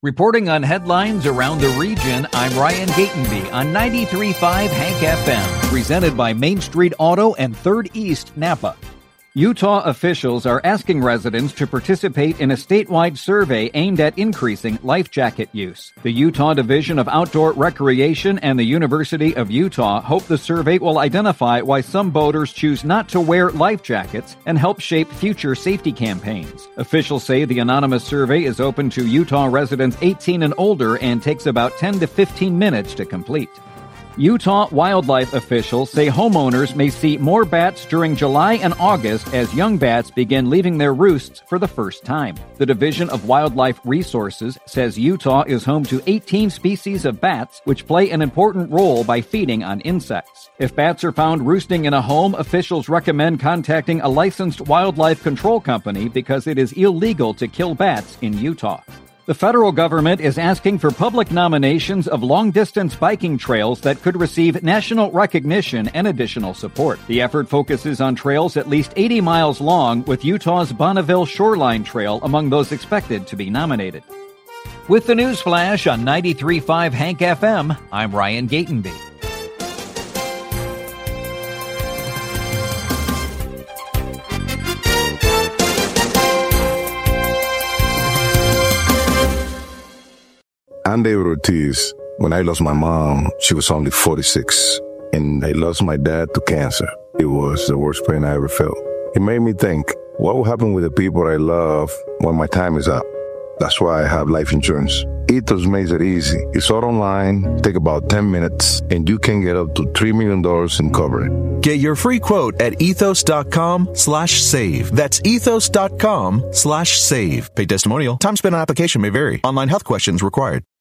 Reporting on headlines around the region, I'm Ryan Gatenby on 93.5 Hank FM, presented by Main Street Auto and 3rd East Napa. Utah officials are asking residents to participate in a statewide survey aimed at increasing life jacket use. The Utah Division of Outdoor Recreation and the University of Utah hope the survey will identify why some boaters choose not to wear life jackets and help shape future safety campaigns. Officials say the anonymous survey is open to Utah residents 18 and older and takes about 10 to 15 minutes to complete. Utah wildlife officials say homeowners may see more bats during July and August as young bats begin leaving their roosts for the first time. The Division of Wildlife Resources says Utah is home to 18 species of bats, which play an important role by feeding on insects. If bats are found roosting in a home, officials recommend contacting a licensed wildlife control company because it is illegal to kill bats in Utah. The federal government is asking for public nominations of long-distance biking trails that could receive national recognition and additional support. The effort focuses on trails at least 80 miles long, with Utah's Bonneville Shoreline Trail among those expected to be nominated. With the news flash on 93.5 Hank FM, I'm Ryan Gatenby. I'm David Ortiz. When I lost my mom, she was only 46, and I lost my dad to cancer. It was the worst pain I ever felt. It made me think, what will happen with the people I love when my time is up? That's why I have life insurance. Ethos makes it easy. It's all online, take about 10 minutes, and you can get up to $3 million in coverage. Get your free quote at ethos.com/save. That's ethos.com/save. Paid testimonial. Time spent on application may vary. Online health questions required.